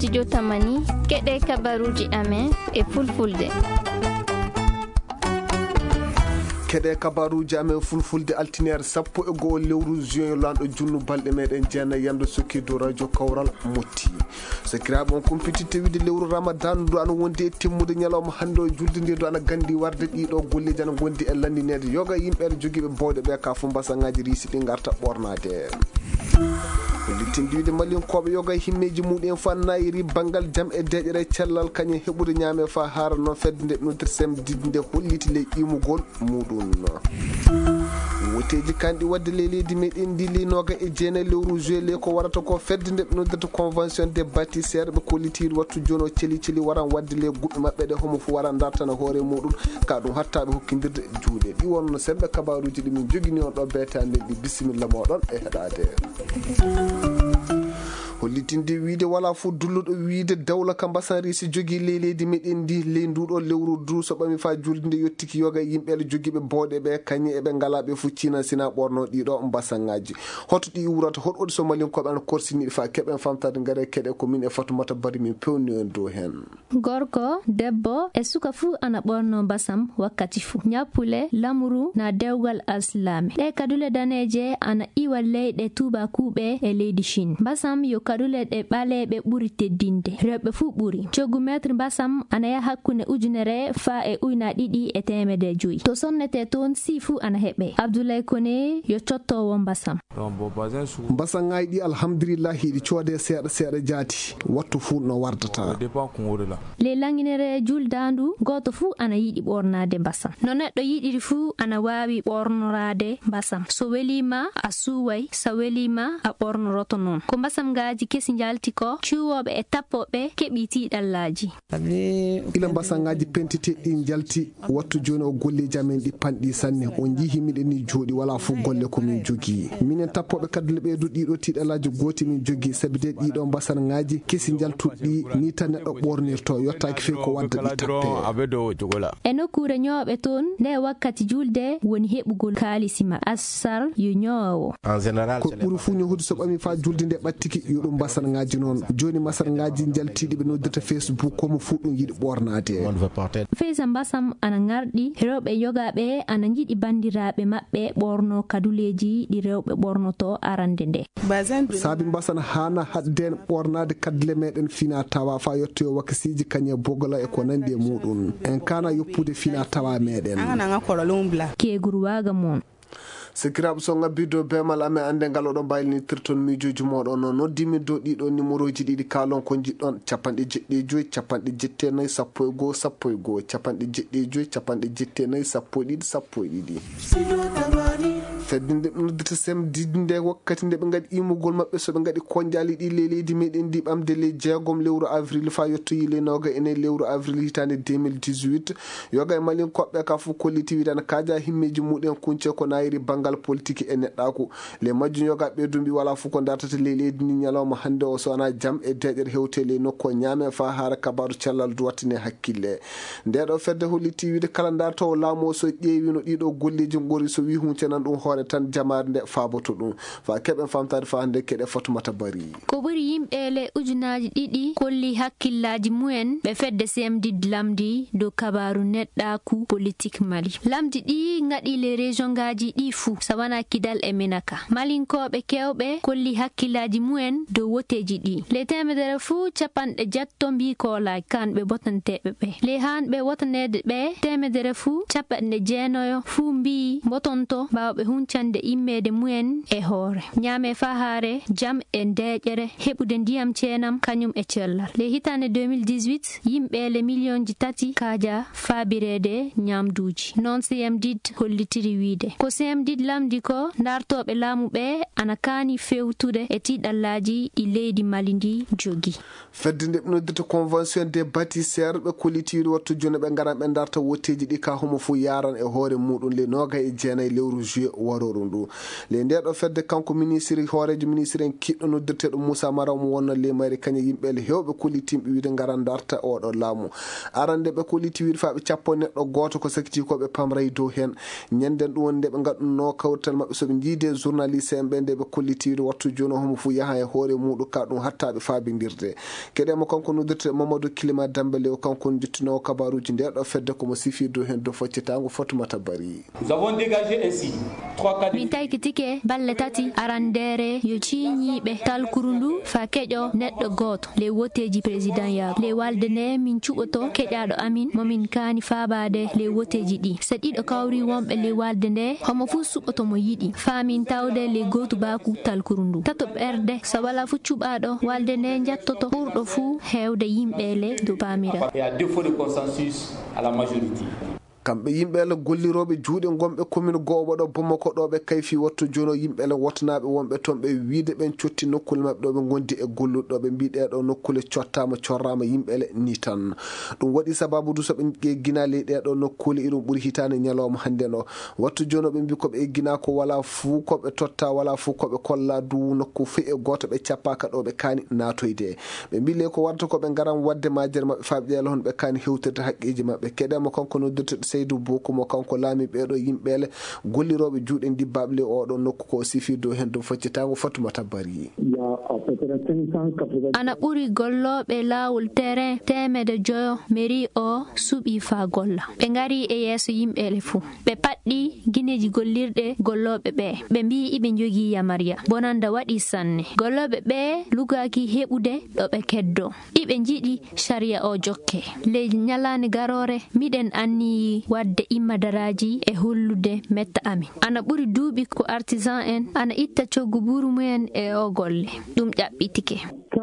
Studio Tamani keɗe kabaruji amen e fulfulde. Keɗe kabaruji amen fulfulde altinaire 1 lewru juin lanɗo junnu balɗe meɗen jeenayi yamde sokki dow radio Kawral motti. Sakiraɓe on kumpitite wiide lewru Ramadan do ana wondi e timmude ñalawma hande o julde nde do ana gandi warde ɗiɗo golleji ana gondi e landinede yoga yimɓe joguiɓe bawɗe ɓe ka fu mbasaŋaji risi ɗi garta ɓornade. Littinde wiide malinkoɓe yoga himmeji muɗum fannayiri bangal jam e deƴere cellal kañum heɓude ñaame fa haara noon fedde nde ɓe semdidde nde holliti ley imugol muɗum. Woteji kanɗi wadde leydi meɗen ndi linoga e jeenayi lewru juillet ko warata ko fedde nde ɓe noddata convention des bâtisseurs ɓe kollitiri wattu joni o celi waran wadde le guɓɓe mabɓe ɗe homo fu waran dartana hoore muɗum ka ɗum hattaɓe hokkidirde juuɗe ɗi wonno sembe kabaruji ɗi min jogini on ɗo betande ɗi bisimilla moɗon e heɗade. Hollitinde wiide wala fu dulluɗo wiide dawla ka mbasan si jogui leydi meɗen ndi ley nduɗo lewru du so ɓami fa julde nde yettiki yoga yimɓeɓe joguiɓe bawɗe ɓe kañe eɓe ngalaɓe fu cina sina ɓorno ɗiɗo mbasanŋaji hoto ɗi wurata hoto ɗi so malinkoɓe ana korsiniɗi fa keɓen famtade gaare keɗe ko min e Fatoumata Bari min pewni en dow hen. Gorko debbo e suka fu ana ɓorno mbasam wakkati fu ñappule lamru na dewgal alsilame ɗe kadule daneje ana iwa leyɗe tubakuɓe e leydi Chine. Mbasam yo kadule ɗe ɓaleɓe ɓuri teddinde rewɓe fu ɓuri coggu métre mbasam ana yaha hakkunde ujunere fa e ujuna ɗiɗi e temedde joyi to sonnete toon si fu ana heɓe. Abdoulaye Kone yo cottowo mbasam. Mbasaŋaji ɗi alhamdulillahi ɗi coode seeɗa jaati wattu fu no wardata. Le langinere juldandu goto fu ana yiɗi ɓornade mbasam no neɗɗo yiɗiri fu ana wawi ɓornorade mbasam so welima a suway sa welima a ɓornoroto noon ko mbasam ngaji kesi jalti ko cuwoɓe e tappoɓe keɓi tiɗallaji ila mbasaŋaji pentite ɗi jalti wattu joni o golleji amen ɗi panɗi sanne on jihi miɗen ni jooɗi wala fu golle ko min jogui minen tappoɓe kadule ɓeydu ɗiɗo tiɗallaji goti min jogui sabi de ɗiɗo mbasaŋaji kesi jaltuɗi ni tan neɗɗo ɓornirto yottaki fe ko wadda ɗi tappe e nokkure ñooɓe toon nde wakkati julde woni heɓugol kalisima assar yo ñoowo ko ɓuuri fu ñohude so ɓami fa julde nde ɓattiki yo ɗum mbasaŋaji noon joni masaŋaji jaltiɗi ɓe noddata Facebook komo fu ɗum yiɗi ɓornade feysa mbasam ana ngarɗi rewɓe yogaɓe ana jiɗi bandiraɓe maɓɓe ɓorno kaduleji ɗi rewɓe ɓornoto arande nde saabi mbasana hana hadden ɓornade kadle meɗen fina tawa fa yettoyo wakasiji kañe bogola e ko nandi e muɗum en kana yoppude fina tawa meɗen keguru waga mon sikiraɓe so ngabbido bemal amen ande ngal oɗon mbayli tirton mijoji moɗon noon noddimi dow ɗiɗo numéroji ɗiɗi kalon ko jiɗɗon 75 74 11 11 75 74 11 feddinde ɓe noddata semdinde wakkati nde ɓe gaɗi imugol maɓɓe so ɓe gaɗi konjali ɗi leydi meɗen ndi ɓamde ley 6 lewru avril fa yettoyi le noga ene lewru avril hitande 2018 yoga e malinkoɓɓe ka fu kolliti widana kaja himmeji muɗen kunce ko nayiri bangal politique e neɗɗaku le majjum yoga ɓeydu mbi wala fu ko dartata leydi ni ñalawma hande o so wona jam e deƴere hewte le nokku ñaame fa haara kabaru cellal duwattine hakkille ndeɗo fedde holliti wiide kala dartowo laamu o so ƴeewi no ɗiɗo golleji gori so wi huncenan ɗum hoore tan jamare nde faaboto ɗum fa keɓen famtade fa hande keɗe Fatoumata Bari ko ɓuri yimɓe le ujunaji ɗiɗi kolli hakkillaji mumen ɓe fedde semdid lamdi dow kabaru neɗɗaku politique Mali lamdi ɗi gaɗi le région ngaji ɗi fu sawana Kidal e Menaka malinkoɓe kewɓe kolli hakkillaji mumen dow woteji ɗi le temedere fu capanɗe jetto mbi kolaj kanɓe botanteɓe ɓe le hanɓe wotanede ɓe temedere fu capanɗe jeenoyo fu mbi botonto bawɓe huncande immede mumen e hoore ñaame fa haare jam e deƴere heɓude ndiyam ceenam kañum e cellal le hitande 2018 yimɓe le millionji 3 kaja faabirede ñamduji non CMDID hollitiri wiide ko CMDID lamdi ko dartoɓe laamu ɓe ana kaani fewtude e tiɗallaji ɗi leydi Mali ndi jogi fedde nde ɓe noddata convention des bâtisseurs ɓe kollitiri wattu joni ɓe garan ɓe darta woteji ɗi ka homo fu yaran e hoore muɗum le noga e jeenayi lewru juillet maroru ndu le nde do fedde kanko ministre horejo ministre en kiddo noddirte do Moussa Maraw mo wonna le mayre kany yimbe hewbe kullitimbe wiide ngarandarta o do laamu arande be kulliti wiide fa be cappo neddo goto ko sakiti ko be pamray do hen nyanden dum wonde be gadduno kawtal mabbe so be jiide journaliste en be be kulliti wiide wattu jono homo fu yaha e hore mudu ka dum hatta be faabindirde kede mo kanko noddirte Mamadou Kilima Dambele o kanko jittino kabaruji nde do fedde ko mo sifi do hen do foccitango Fatoumata Bari. Nous avons dégagé ainsi 3-4 min taykitike balle tati arandere yo ciñiɓe talkurundu fa keƴo neɗɗo goto le woteji président ya le walde ne min cuɓoto keƴaɗo amin momin kani fabade le woteji ɗi so ɗiɗo kawri wonɓe le walde nde homo fu suɓoto mo yiɗi famin tawde le gotu baku talkurundu tato ɓerde so wala fu cuɓaɗo walde nde jattoto ɓurɗo fu hewde yimɓe le do pamira et à défaut de consensus à la majorité. kambe yimbe la gollirobe juude gombe commune Gobo do Bamako do be kayfi watto jono yimbe la wotnaabe wonbe tombe wiide ben ciotti nokkul mabbe do be gondi e golludo be biide do nokkule ciottama ciorrama yimbe le ni tan dum wadi sababu du so be ginale de do nokkule irum buri hitane nyaloma hande no watto jono be bi ko be gina ko wala fu ko be totta wala fu ko be kolla du nokku fi e goto be ciapaka do be kani natoyde be bile ko warto ko be ngaram wadde majere mabbe faabjelo hon be kani hewtirde haqqeji mabbe kedemo kanko no dirte Seydou Boku mo kanko laami beedo yimbele gollirobe juude dibbable o do nokku ko sifi do hen do foccitango Fatoumata Bari. ana buri gollobe lawul terrain temede joyo mairie o subi fa golla be ngari e yeso yimbele fu be paddi gineji gollirde gollobe be mbi ibe jogi yamaria bonanda wadi sanne gollobe be lugaki hebude do be keddo ibe jidi sharia o jokke le nyalani garore miden anni wadde immadaraji e hollude metta amin ana buri duubi ko artisan en ana itta coggu buru mumen e o golle dum jabbitike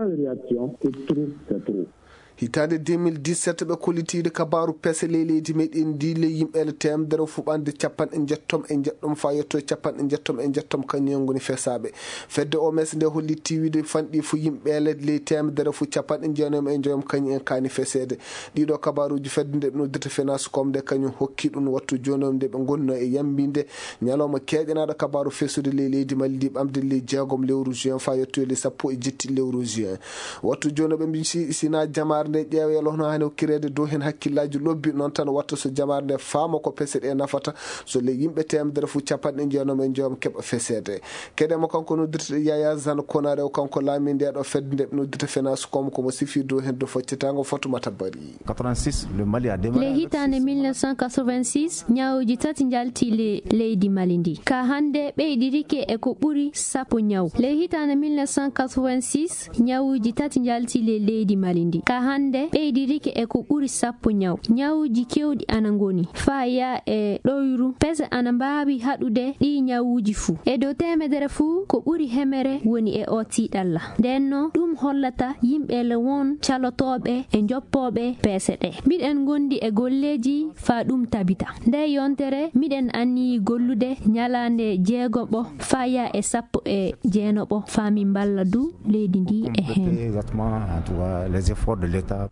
hitande 2017 be kolitiide kabaru pese leydi meden dile yimbele temdere fubande capan en jettom fa yetto capan en jettom kanyongoni fesabe fedde o mesde holli tiwide fandi fu yimbele le temdere fu capan en jeenom kanyi en kani fesede dido kabaruji fedde no dirte finance komde kanyu hokki dum wattu jonom de be gonno e yambinde nyaloma keejanado kabaru fesude leydi maldi bamde le jagom lewru juin fa yetto le sappo e jetti lewru juin wattu jonobe bi sina jamar de jeewelo hono hani kirede do hen hakkillaji lobbi non tan watta so jamarde faama ko pesede nafata so le yimbe temdere fu capande jeenom en joom keba fesede kede mo kanko no dirte Yaya Zan Konare o kanko laaminde do fedde no dirte finance comme ko mo sifi do hen do foccitango Fatoumata Bari. 86 le Mali a démarré le hitane 1986 nyawuji tati jalti le leydi Malindi ka hande beydirike e ko buri sapo nyaw le hitane 1986 nyawuji tati jalti le leydi Malindi ka hande beydirike e ko buri sappo nyawuji kewdi anangoni faya e doyru pese anambabi hadude di nyawuji fu e do temedere fu ko buri hemere woni e o tidalla denno dum hollata yimbe le won calotobe e joppobe pese de miden gondi e golleji fa dum tabita nde yontere miden anni gollude nyalande jeegobo faya e sappo e jeenobo fami balla du leydi ndi e hen exactement en tout cas les efforts de l'État.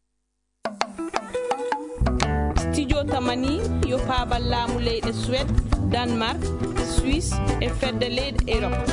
Studio Tamani yo paabal laamu leyɗe Suède, Danemark, Suisse et fedde leyɗe Europe.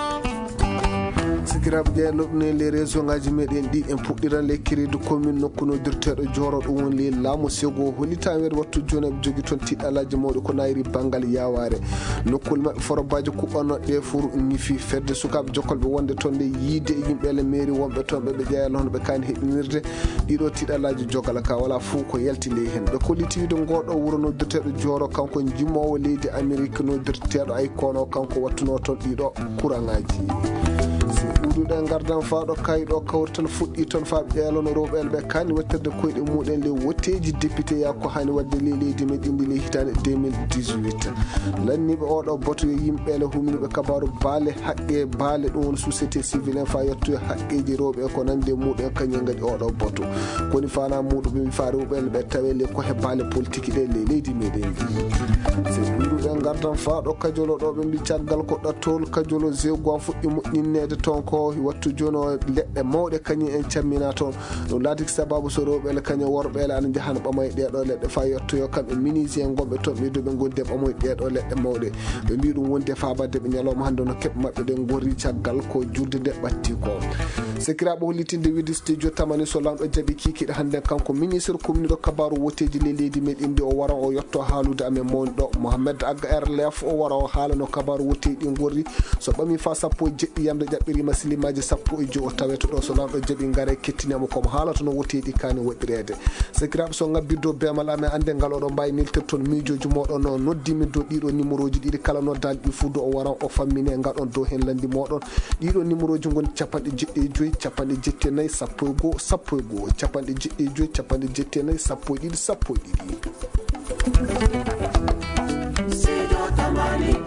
sikirab jeelobne les régions ngaji meden di en puddiran le crédit commune nokkuno dirtedo joro dum won le laamu sego holita wer wattu jone jogi ton tidalaji modo ko nayri bangal yaware nokkul mabbe forobaji kubano de furu ngifi fedde sukab jokkolbe wonde tonde yide yimbe le mairie wonbe tonbe be jeyal hono be kan hebinirde dido tidalaji jogala ka wala fu ko yalti le hen be kolitiide ngodo wuro no dirtedo joro kanko jimowo leydi Amerique no dirtedo ay kono kanko wattuno ton dido kurangaji udude gardan faado kaydo kawrtan fuddi ton faab jeelono robel be kan wetterde koyde muden le woteji député yakko hani wadde leydi medindi le hitane 2018 lanni be odo boto yimbe le humnibe kabaru baale haqqe baale don société civile fa yotto haqqeji robe ko nande muden kany ngadi odo boto koni fana mudu be faare robel be tawele ko he baale politique de leydi medendi se udude gardan faado kajolo do be bi caggal ko datol kajolo zego fuddi mudinnede ton ko o wattu jono leɗɗe mawɗe kañum en cammina toon ɗum laati sababu so rewɓe kañum worɓe ana jahana ɓamoye ɗeɗo leɗɗe fa yettoyo kamɓe ministre en gonɓe toon ɓeydo ɓe gonde ɓamoye ɗeɗo leɗɗe mawɗe ɓe mbi ɗum wonde fabade ɓe ñalawma hannde no keɓe maɓɓe ɗen gorri caggal ko jurde nde ɓatti ko sekiraɓe hollitinde wiide studio tamani so lamɗo jaaɓi kikiɗe hannde kanko ministre commune ɗo kabaru woteji le leydi meɗen ndi o wara o yetto haalude amen mawni ɗo Mohamed Agga RLF o wara o haala no kabaru woteji ɗi gorri so ɓami fa sappo e jeɗɗi yamde ƴaɓɓirima silimaji 15 o taweto ɗo so lamɗo jaaɓi gaare kettinama komo haalata no woteɗi kani woɗɗirede sekiraɓe so ngabbirdo bemal amen ande ngal oɗo mbawi niltir toon miijoji moɗon o noddimi dow ɗiɗo numéro ji ɗiɗi kala noddaji ɗi fuu do o waran o fammine ngal ɗon dow hen landi moɗon ɗiɗo numéro ji goni 75 74 11 11 75 74 11 12 12 Sido Tamani